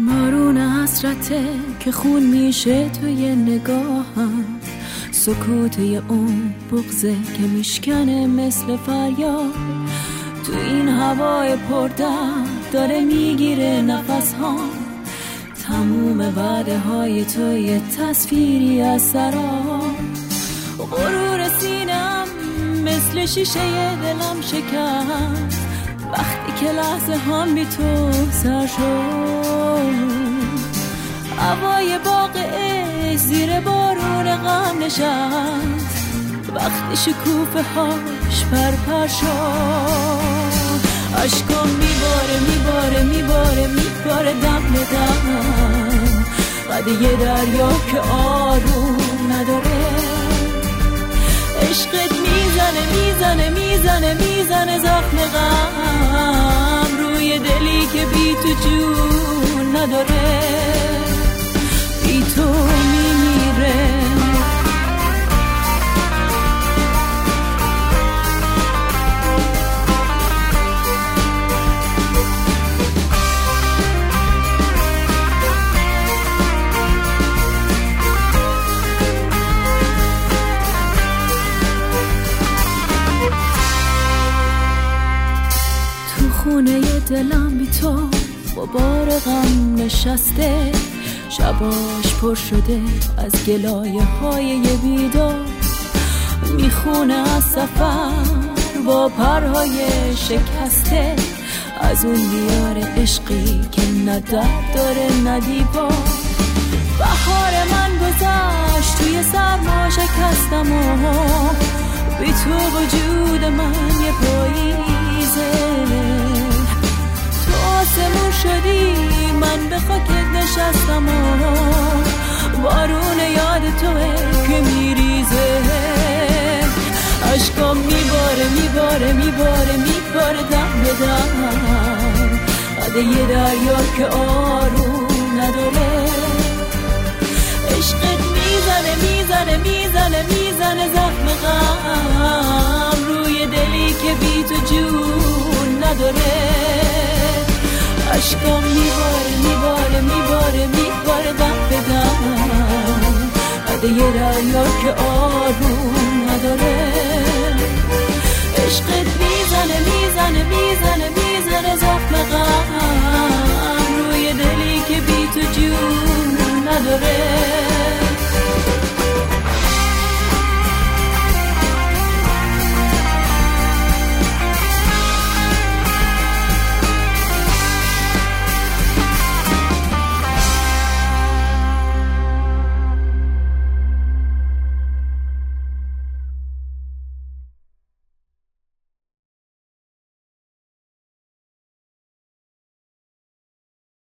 بارون حسرته که خون میشه توی نگاهم، سکوت یه اون بغضه که میشکنه مثل فریاد. تو این هوای پردرد داره میگیره نفس ها، تموم وعده های تو یه تصویری از سراب. غرور سینم مثل شیشه دلم شکست وقتی که لحظه هم بی تو سر شد. هوای باغ عشق زیر بارون غم نشست وقتی شکوفه هاش پرپر شد. عشقم میباره میباره میباره میباره دم به دم، بعد یه دریا که آروم نداره. عشقت میزنه میزنه میزنه میزنه زخم غم روی دلی که بی تو جون نداره، بی تو میمیره. خونه دلم بی تو غبار غم نشسته، شباش پر شده از گلایه های یه بیدار. میخونه از سفر با پرهای شکسته، از اون دیار عشقی که نه درد داره نه دیوار. بهار من گذشت توی سرما شکستم و بی تو وجود من یه پاییزه. آسمون شدی من به خاکت نشستم و بارون یاد توه که میریزه. عشقم میباره میباره میباره میباره دم به دم، بعد یه دریا که آروم نداره. عشقت میزنه میزنه میزنه میزنه زخم غم روی دلی که بی تو جون نداره. عشقم میباره میباره میباره میباره دم به دم، بعد یه دریا که آروم نداره. عشقت میزنه میزنه میزنه میزنه زخم غم روی دلی که بی تو جون نداره.